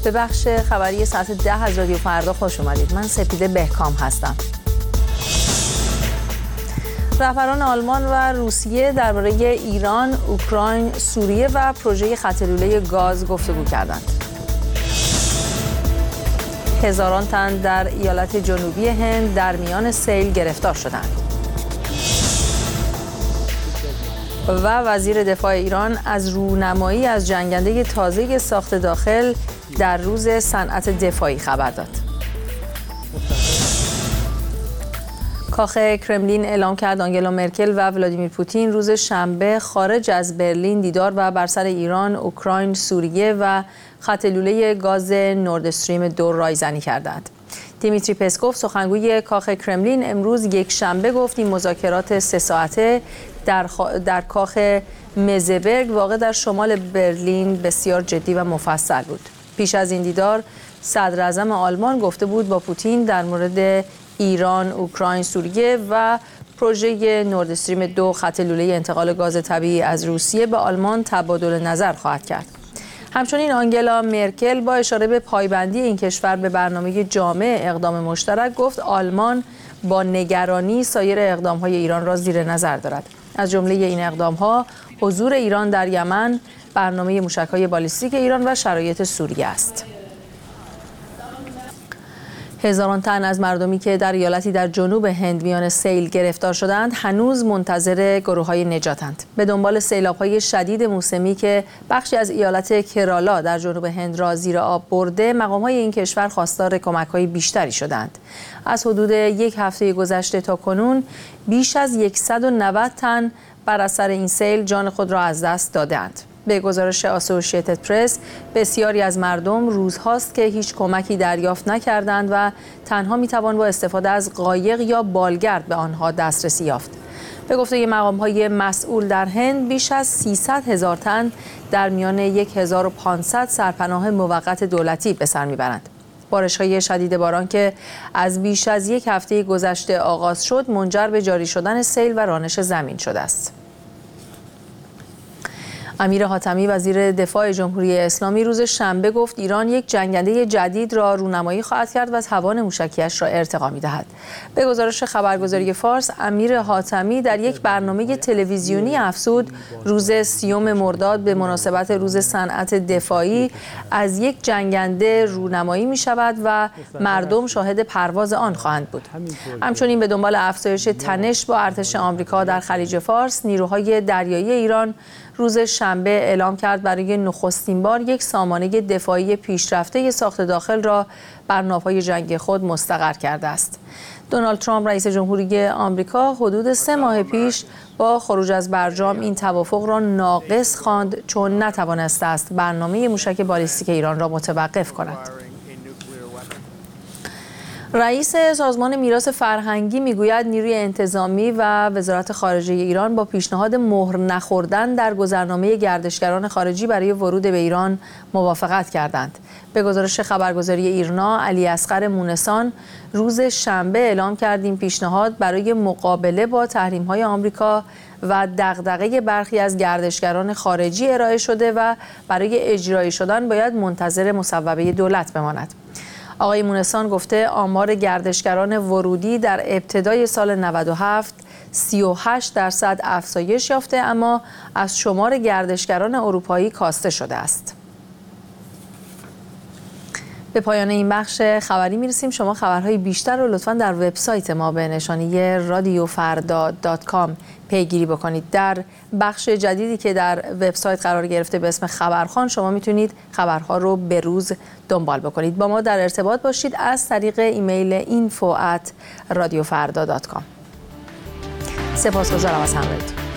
به بخش خبری ساعت 10 از رادیو فردا خوش اومدید. من سپیده بهکام هستم. رهبران آلمان و روسیه درباره ایران، اوکراین، سوریه و پروژه خط لوله گاز گفتگو کردند. هزاران تن در ایالت جنوبی هند در میان سیل گرفتار شدند. و وزیر دفاع ایران از رونمایی از جنگنده تازه ساخت داخل در روز صنعت دفاعی خبر داد. کاخ کرملین اعلام کرد آنگلا مرکل و ولادیمیر پوتین روز شنبه خارج از برلین دیدار و بر سر ایران، اوکراین، سوریه و خط لوله گاز نورد استریم 2 رایزنی کردند. دیمیتری پسکوف سخنگوی کاخ کرملین امروز یک شنبه گفت این مذاکرات 3 ساعته در کاخ مزبرگ واقع در شمال برلین بسیار جدی و مفصل بود. پیش از این دیدار صدر اعظم آلمان گفته بود با پوتین در مورد ایران، اوکراین، سوریه و پروژه نورد استریم 2 خط لوله انتقال گاز طبیعی از روسیه به آلمان تبادل نظر خواهد کرد. همچنین آنگلا مرکل با اشاره به پایبندی این کشور به برنامه جامع اقدام مشترک گفت آلمان با نگرانی سایر اقدام‌های ایران را زیر نظر دارد. از جمله این اقدام‌ها حضور ایران در یمن، برنامه موشک‌های بالیستیک ایران و شرایط سوریه است. هزاران تن از مردمی که در ایالتی در جنوب هند میان سیل گرفتار شدند هنوز منتظر گروه‌های نجاتند. به دنبال سیلاب‌های شدید موسمی که بخشی از ایالت کرالا در جنوب هند را زیر آب برده، مقام‌های این کشور خواستار کمک‌های بیشتری شدند. از حدود یک هفته گذشته تا کنون بیش از 190 تن بر اثر این سیل جان خود را از دست دادند. به گزارش اسوسییتد پرس بسیاری از مردم روزهاست که هیچ کمکی دریافت نکردند و تنها میتوان با استفاده از قایق یا بالگرد به آنها دسترسی یافت. به گفته مقام‌های مسئول در هند بیش از 300,000 تن در میان 1500 سرپناه موقت دولتی به سر میبرند. بارش‌های شدید باران که از بیش از یک هفته گذشته آغاز شد منجر به جاری شدن سیل و رانش زمین شده است. امیر حاتمی وزیر دفاع جمهوری اسلامی روز شنبه گفت ایران یک جنگنده جدید را رونمایی خواهد کرد و توان موشکی‌اش را ارتقا می‌دهد. به گزارش خبرگزاری فارس، امیر حاتمی در یک برنامه تلویزیونی افزود روز 30 مرداد به مناسبت روز صنعت دفاعی از یک جنگنده رونمایی می‌شود و مردم شاهد پرواز آن خواهند بود. همچنین به دنبال افزایش تنش با ارتش آمریکا در خلیج فارس، نیروهای دریایی ایران روز شنبه اعلام کرد برای نخستین بار یک سامانه دفاعی پیشرفته ساخت داخل را بر ناوهای جنگی خود مستقر کرده است. دونالد ترامپ رئیس جمهوری آمریکا حدود 3 ماه پیش با خروج از برجام این توافق را ناقص خواند چون نتوانسته است برنامه موشک بالیستیک ایران را متوقف کند. رئیس سازمان میراث فرهنگی میگوید نیروی انتظامی و وزارت خارجه ایران با پیشنهاد مهر نخوردن در گذرنامه گردشگران خارجی برای ورود به ایران موافقت کردند. به گزارش خبرگزاری ایرنا، علی اصغر مونسان روز شنبه اعلام کرد این پیشنهاد برای مقابله با تحریم‌های آمریکا و دغدغه برخی از گردشگران خارجی ارائه شده و برای اجرایی شدن باید منتظر مصوبه دولت بماند. آقای مونسان گفته آمار گردشگران ورودی در ابتدای سال 97 38% افزایش یافته اما از شمار گردشگران اروپایی کاسته شده است. به پایان این بخش خبری میرسیم. شما خبرهای بیشتر رو لطفاً در وبسایت ما به نشانی radiofarda.com پیگیری بکنید. در بخش جدیدی که در وبسایت قرار گرفته به اسم خبرخوان شما میتونید خبرها رو به روز دنبال بکنید. با ما در ارتباط باشید از طریق ایمیل info@radiofarda.com. سپاسگزارم از همراهیتون.